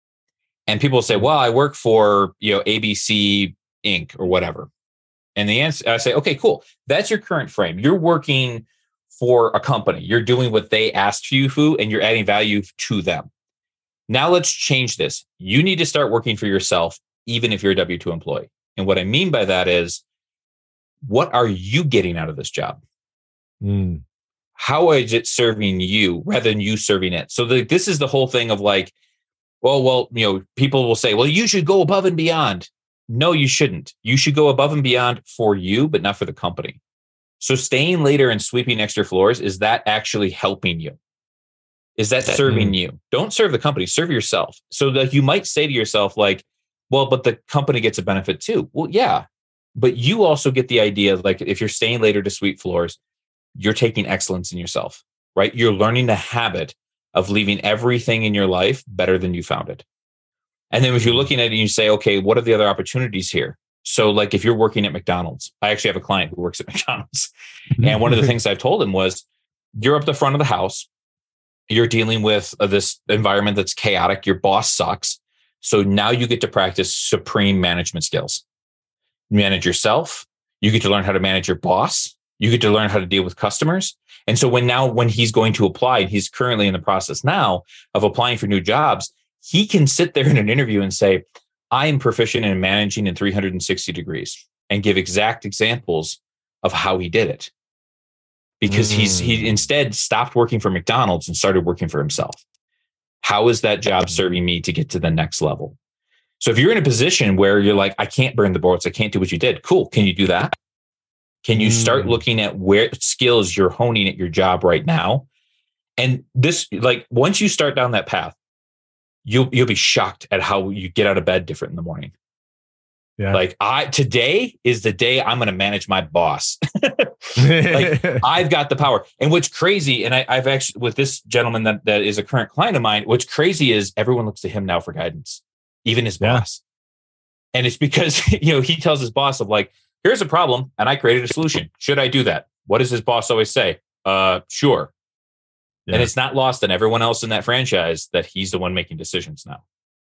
And people say, well, I work for, you know, A B C Incorporated or whatever. And the answer, I say, okay, cool. That's your current frame. You're working for a company. You're doing what they asked you to, and you're adding value to them. Now let's change this. You need to start working for yourself, even if you're a W two employee. And what I mean by that is, what are you getting out of this job? Mm. How is it serving you rather than you serving it? So the, this is the whole thing of like, well, well, you know, people will say, well, you should go above and beyond. No, you shouldn't. You should go above and beyond for you, but not for the company. So staying later and sweeping extra floors, is that actually helping you? Is that serving mm. you? Don't serve the company, serve yourself. So that you might say to yourself like, well, but the company gets a benefit too. Well, yeah. But you also get the idea, like if you're staying later to sweep floors, you're taking excellence in yourself, right? You're learning the habit of leaving everything in your life better than you found it. And then if you're looking at it and you say, okay, what are the other opportunities here? So like if you're working at McDonald's, I actually have a client who works at McDonald's. And one of the things I've told him was, you're up the front of the house. You're dealing with uh, this environment that's chaotic. Your boss sucks. So now you get to practice supreme management skills. Manage yourself. You get to learn how to manage your boss. You get to learn how to deal with customers. And so when now, when he's going to apply, and he's currently in the process now of applying for new jobs, he can sit there in an interview and say, I am proficient in managing in three hundred sixty degrees, and give exact examples of how he did it. Because mm. he's, he instead stopped working for McDonald's and started working for himself. How is that job serving me to get to the next level? So if you're in a position where you're like, I can't burn the boats, I can't do what you did. Cool. Can you do that? Can you start looking at where skills you're honing at your job right now? And this, like, once you start down that path, you'll, you'll be shocked at how you get out of bed different in the morning. Yeah. Like I, today is the day I'm going to manage my boss. Like I've got the power. And what's crazy, and I, I've actually, with this gentleman that, that is a current client of mine, what's crazy is everyone looks to him now for guidance. Even his boss. Yeah. And it's because, you know, he tells his boss of like, here's a problem, and I created a solution. Should I do that? What does his boss always say? Uh, sure. Yeah. And it's not lost on everyone else in that franchise that he's the one making decisions now.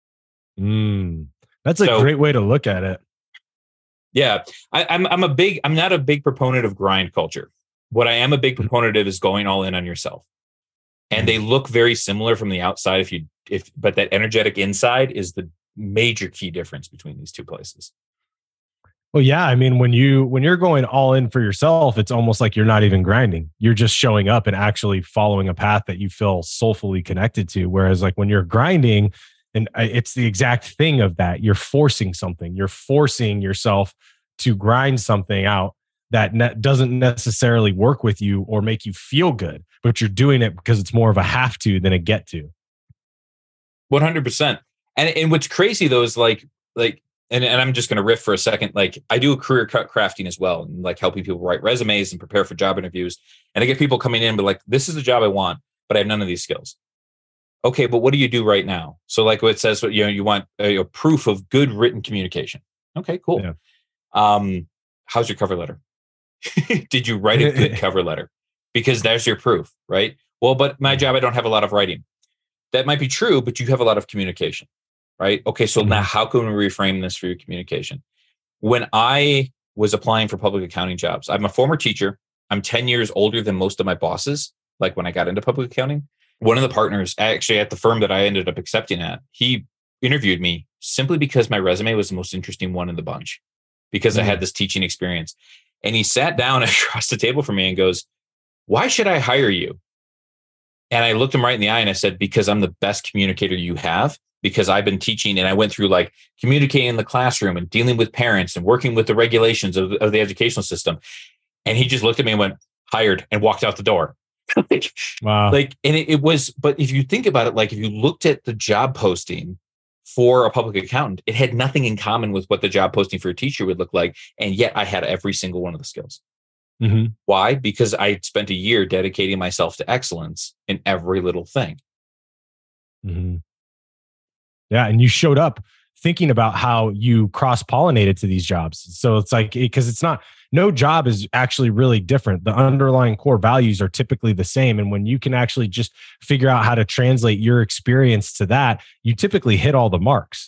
Mm, that's a so, great way to look at it. Yeah, I, I'm. I'm a big. I'm not a big proponent of grind culture. What I am a big proponent of is going all in on yourself. And they look very similar from the outside. If you, if, but that energetic inside is the major key difference between these two places. Well, yeah. I mean, when you, when you're going all in for yourself, it's almost like you're not even grinding. You're just showing up and actually following a path that you feel soulfully connected to. Whereas like when you're grinding, and it's the exact thing of that, you're forcing something, you're forcing yourself to grind something out that ne- doesn't necessarily work with you or make you feel good, but you're doing it because it's more of a have to than a get to. one hundred percent. And and what's crazy though is like, like, and, and I'm just going to riff for a second. Like I do a career crafting as well, and like helping people write resumes and prepare for job interviews. And I get people coming in, but like, this is the job I want, but I have none of these skills. Okay, but what do you do right now? So like what it says, you know, you want a, a proof of good written communication. Okay, cool. Yeah. Um, how's your cover letter? Did you write a good cover letter? Because there's your proof, right? Well, but my job, I don't have a lot of writing. That might be true, but you have a lot of communication, right? Okay, so mm-hmm. now how can we reframe this for your communication? When I was applying for public accounting jobs, I'm a former teacher. I'm ten years older than most of my bosses. Like when I got into public accounting, one of the partners actually at the firm that I ended up accepting at, he interviewed me simply because my resume was the most interesting one in the bunch, because mm-hmm. I had this teaching experience. And he sat down across the table from me and goes, why should I hire you? And I looked him right in the eye and I said, because I'm the best communicator you have, because I've been teaching and I went through like communicating in the classroom and dealing with parents and working with the regulations of, of the educational system. And he just looked at me and went, hired, and walked out the door. like, wow. Like, and it, it was, but if you think about it, like if you looked at the job posting for a public accountant, it had nothing in common with what the job posting for a teacher would look like. And yet I had every single one of the skills. Mm-hmm. Why? Because I spent a year dedicating myself to excellence in every little thing. Mm-hmm. Yeah. And you showed up thinking about how you cross-pollinated to these jobs. So it's like, because it's not, no job is actually really different. The underlying core values are typically the same. And when you can actually just figure out how to translate your experience to that, you typically hit all the marks.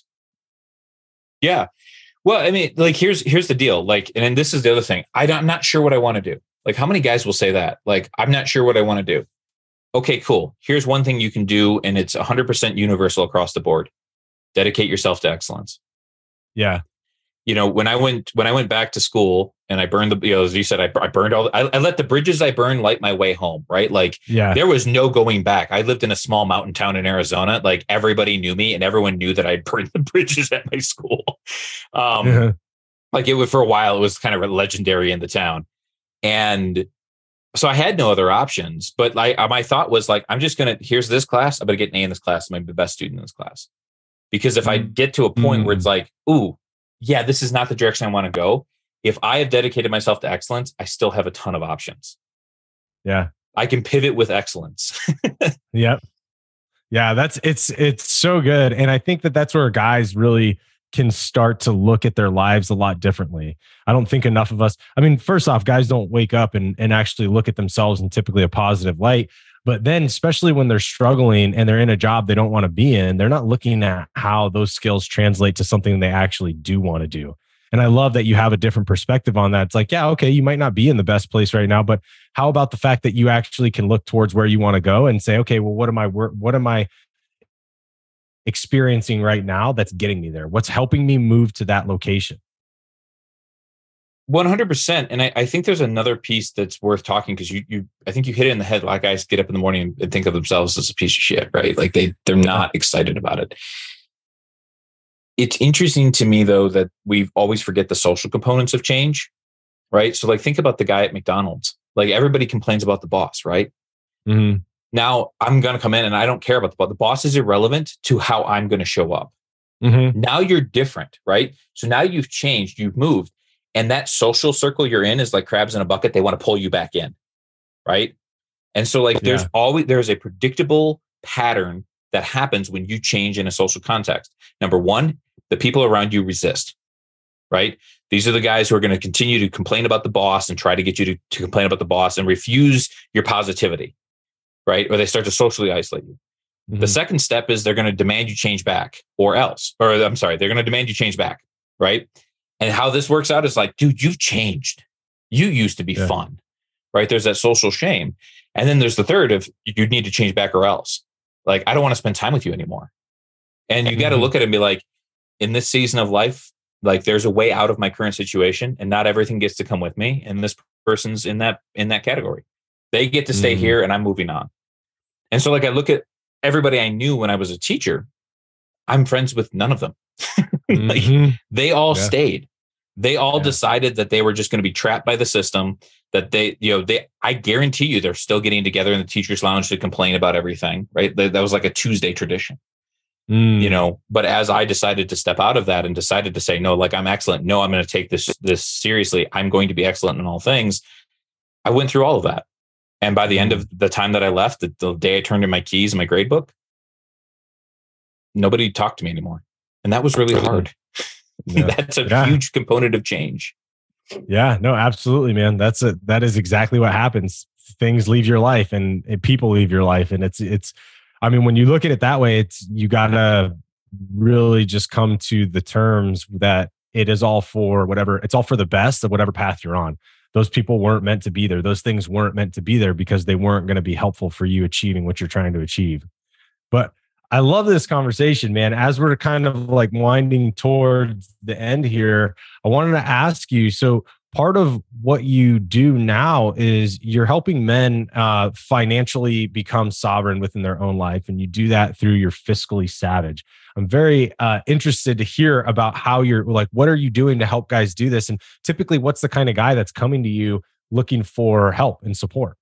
Yeah. Well, I mean, like, here's, here's the deal. Like, and then this is the other thing. I don't, I'm not sure what I want to do. Like, how many guys will say that? Like, I'm not sure what I want to do. Okay, cool. Here's one thing you can do. And it's one hundred percent universal across the board. Dedicate yourself to excellence. Yeah. You know, when I went, when I went back to school and I burned the, you know, as you said, I, I burned all, I, I let the bridges I burned light my way home, right? Like, yeah. There was no going back. I lived in a small mountain town in Arizona. Like, everybody knew me and everyone knew that I'd burned the bridges at my school. Um, yeah. Like it was, for a while, it was kind of legendary in the town. And so I had no other options, but like my thought was like, I'm just going to, here's this class. I'm going to get an A in this class. I'm going to be the best student in this class. Because if mm. I get to a point mm. where it's like, ooh, yeah, this is not the direction I want to go. If I have dedicated myself to excellence, I still have a ton of options. Yeah. I can pivot with excellence. Yep. Yeah, that's, it's, it's so good. And I think that that's where guys really can start to look at their lives a lot differently. I don't think enough of us, I mean, first off, guys don't wake up and, and actually look at themselves in typically a positive light. But then, especially when they're struggling and they're in a job they don't want to be in, they're not looking at how those skills translate to something they actually do want to do. And I love that you have a different perspective on that. It's like, yeah, okay, you might not be in the best place right now, but how about the fact that you actually can look towards where you want to go and say, okay, well, what am I, what am I experiencing right now that's getting me there? What's helping me move to that location? one hundred percent. And I, I think there's another piece that's worth talking, because you, you, I think you hit it in the head. A lot of guys get up in the morning and think of themselves as a piece of shit, right? Like they, they're not excited about it. It's interesting to me though, that we always forget the social components of change, right? So like, think about the guy at McDonald's. Like, everybody complains about the boss, right? Mm-hmm. Now I'm going to come in and I don't care about the boss. The boss is irrelevant to how I'm going to show up. Mm-hmm. Now you're different, right? So now you've changed, you've moved. And that social circle you're in is like crabs in a bucket. They want to pull you back in. Right. And so like, there's yeah. always, there's a predictable pattern that happens when you change in a social context. Number one, the people around you resist. Right. These are the guys who are going to continue to complain about the boss and try to get you to, to complain about the boss and refuse your positivity, right? Or they start to socially isolate you. Mm-hmm. The second step is they're going to demand you change back or else, or I'm sorry, they're going to demand you change back, right? And how this works out is like, dude, you've changed. You used to be yeah. fun, right? There's that social shame. And then there's the third of you need to change back or else. Like, I don't want to spend time with you anymore. And you got to look at it and be like, in this season of life, like there's a way out of my current situation and not everything gets to come with me. And this person's in that, in that category. They get to stay mm. here and I'm moving on. And so like, I look at everybody I knew when I was a teacher, I'm friends with none of them. like, mm-hmm. They all yeah. stayed. They all yeah. decided that they were just going to be trapped by the system, that they, you know, they, I guarantee you, they're still getting together in the teacher's lounge to complain about everything, right? That, that was like a Tuesday tradition. Mm. You know, but as I decided to step out of that and decided to say, no, like I'm excellent. No, I'm going to take this, this seriously. I'm going to be excellent in all things. I went through all of that. And by the end of the time that I left, the, the day I turned in my keys and my grade book, nobody talked to me anymore. And that was really hard. Yeah. That's a yeah. huge component of change. Yeah, no, absolutely, man. That's a, that is exactly what happens. Things leave your life and, and people leave your life. And it's, it's, I mean, when you look at it that way, it's, you gotta really just come to the terms that it is all for whatever, it's all for the best of whatever path you're on. Those people weren't meant to be there. Those things weren't meant to be there because they weren't going to be helpful for you achieving what you're trying to achieve. But I love this conversation, man. As we're kind of like winding towards the end here, I wanted to ask you, so part of what you do now is you're helping men uh, financially become sovereign within their own life. And you do that through your Fiscally Savage. I'm very uh, interested to hear about how you're like, what are you doing to help guys do this? And typically what's the kind of guy that's coming to you looking for help and support?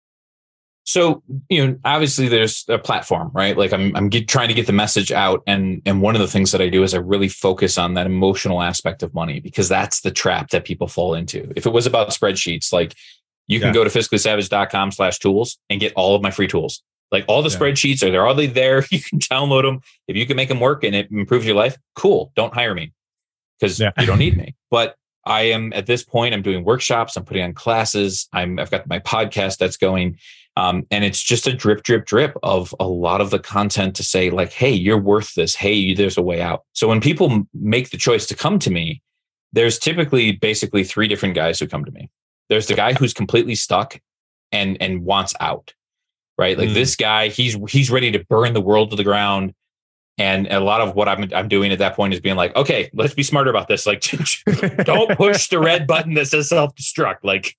So, you know, obviously there's a platform, right? Like I'm, I'm get, trying to get the message out. And, and one of the things that I do is I really focus on that emotional aspect of money, because that's the trap that people fall into. If it was about spreadsheets, like you can yeah. go to fiscally savage dot com slash tools and get all of my free tools. Like all the yeah. spreadsheets are, they're already there. You can download them. If you can make them work and it improves your life, cool. Don't hire me because yeah. you don't need me. But I am at this point, I'm doing workshops. I'm putting on classes. I'm, I've got my podcast that's going. Um, and it's just a drip, drip, drip of a lot of the content to say like, hey, you're worth this. Hey, there's a way out. So when people make the choice to come to me, there's typically basically three different guys who come to me. There's the guy who's completely stuck and, and wants out, right? Like mm. this guy, he's, he's ready to burn the world to the ground. And a lot of what I'm, I'm doing at that point is being like, okay, let's be smarter about this. Like, don't push the red button that says self-destruct. Like,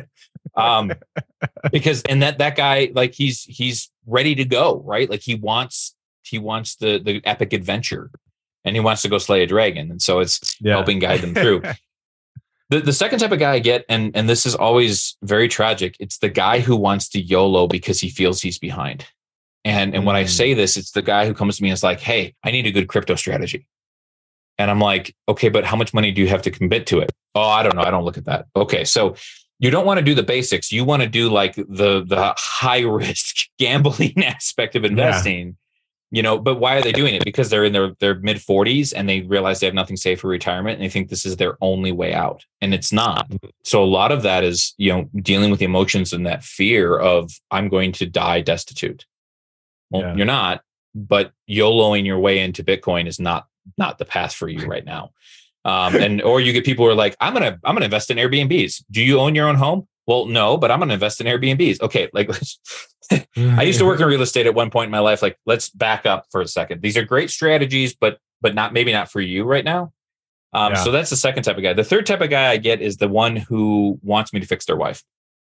um, because, and that, that guy, like he's, he's ready to go, right? Like he wants, he wants the, the epic adventure and he wants to go slay a dragon. And so it's yeah. helping guide them through. the, the second type of guy I get, and, and this is always very tragic. It's the guy who wants to YOLO because he feels he's behind. And, and when I say this, it's the guy who comes to me and is like, hey, I need a good crypto strategy. And I'm like, okay, but how much money do you have to commit to it? Oh, I don't know. I don't look at that. Okay. So you don't want to do the basics. You want to do like the, the high risk gambling aspect of investing, yeah. you know, but why are they doing it? Because they're in their, their mid forties and they realize they have nothing safe for retirement and they think this is their only way out. And it's not. So a lot of that is, you know, dealing with the emotions and that fear of I'm going to die destitute. Well, yeah. you're not, but YOLOing your way into Bitcoin is not, not the path for you right now. Um, and, or you get people who are like, I'm going to, I'm going to invest in Airbnbs. Do you own your own home? Well, no, but I'm going to invest in Airbnbs. Okay. Like I used to work in real estate at one point in my life. Like, let's back up for a second. These are great strategies, but, but not, maybe not for you right now. Um, yeah. So that's the second type of guy. The third type of guy I get is the one who wants me to fix their wife.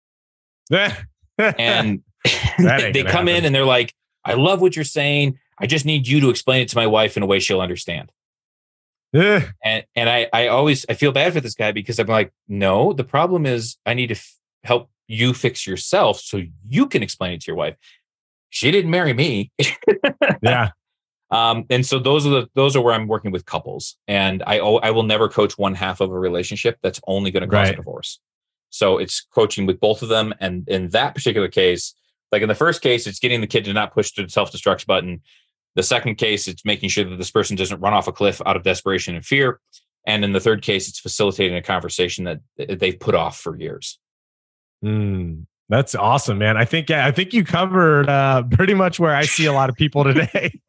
And they come happen. in and they're like, I love what you're saying. I just need you to explain it to my wife in a way she'll understand. and and I, I always, I feel bad for this guy because I'm like, no, the problem is I need to f- help you fix yourself so you can explain it to your wife. She didn't marry me. yeah. Um, and so those are the, those are where I'm working with couples, and I, I will never coach one half of a relationship. That's only going to cause right. a divorce. So it's coaching with both of them. And in that particular case, like in the first case, it's getting the kid to not push the self-destruct button. The second case, it's making sure that this person doesn't run off a cliff out of desperation and fear. And in the third case, it's facilitating a conversation that they've put off for years. Mm, that's awesome, man. I think I think you covered uh, pretty much where I see a lot of people today.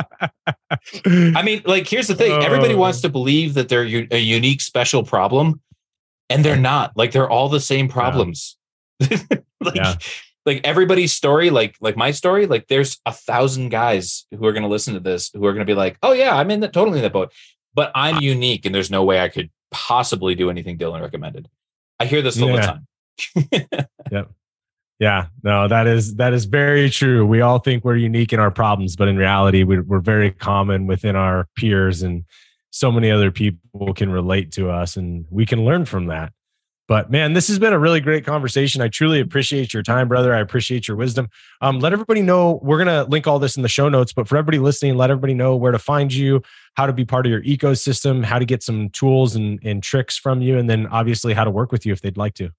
I mean, like, here's the thing. Everybody wants to believe that they're a unique, special problem, and they're not. Like, they're all the same problems. Yeah. like, yeah. like everybody's story, like like my story, like there's a thousand guys who are going to listen to this who are going to be like, oh yeah, I'm in the totally in that boat, but I'm unique, and there's no way I could possibly do anything Dylan recommended. I hear this all yeah. the time. Yep. Yeah, no, that is that is very true. We all think we're unique in our problems, but in reality, we're, we're very common within our peers, and so many other people can relate to us, and we can learn from that. But man, this has been a really great conversation. I truly appreciate your time, brother. I appreciate your wisdom. Um, let everybody know, we're going to link all this in the show notes, but for everybody listening, let everybody know where to find you, how to be part of your ecosystem, how to get some tools and, and tricks from you, and then obviously how to work with you if they'd like to.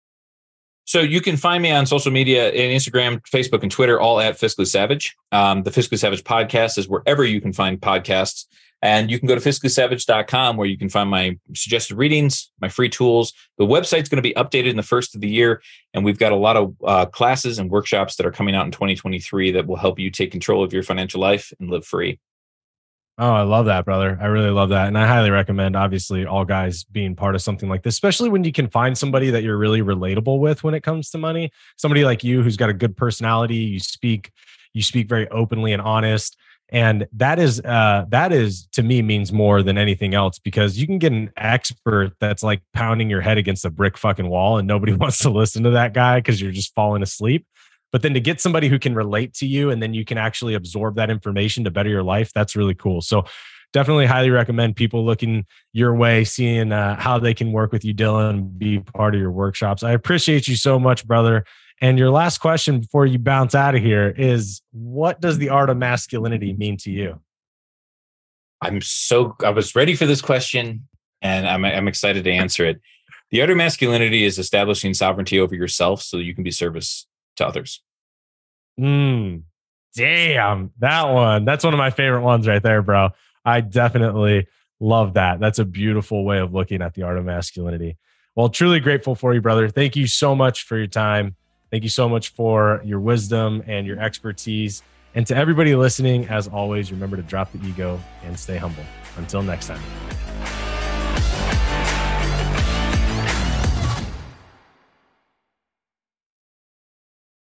So you can find me on social media, in Instagram, Facebook, and Twitter, all at Fiscally Savage. Um, the Fiscally Savage podcast is wherever you can find podcasts. And you can go to fiscally savage dot com where you can find my suggested readings, my free tools. The website's going to be updated in the first of the year. And we've got a lot of uh, classes and workshops that are coming out in twenty twenty-three that will help you take control of your financial life and live free. Oh, I love that, brother. I really love that. And I highly recommend, obviously, all guys being part of something like this, especially when you can find somebody that you're really relatable with when it comes to money. Somebody like you who's got a good personality. You speak, you speak very openly and honest. And that is, uh, that is to me means more than anything else, because you can get an expert that's like pounding your head against a brick fucking wall and nobody wants to listen to that guy because you're just falling asleep. But then to get somebody who can relate to you and then you can actually absorb that information to better your life, that's really cool. So definitely highly recommend people looking your way, seeing uh, how they can work with you, Dylan, be part of your workshops. I appreciate you so much, brother. And your last question before you bounce out of here is, what does the art of masculinity mean to you? I'm so, I was ready for this question and I'm, I'm excited to answer it. The art of masculinity is establishing sovereignty over yourself so that you can be service to others. Mm, damn, that one. That's one of my favorite ones right there, bro. I definitely love that. That's a beautiful way of looking at the art of masculinity. Well, truly grateful for you, brother. Thank you so much for your time. Thank you so much for your wisdom and your expertise. And to everybody listening, as always, remember to drop the ego and stay humble. Until next time.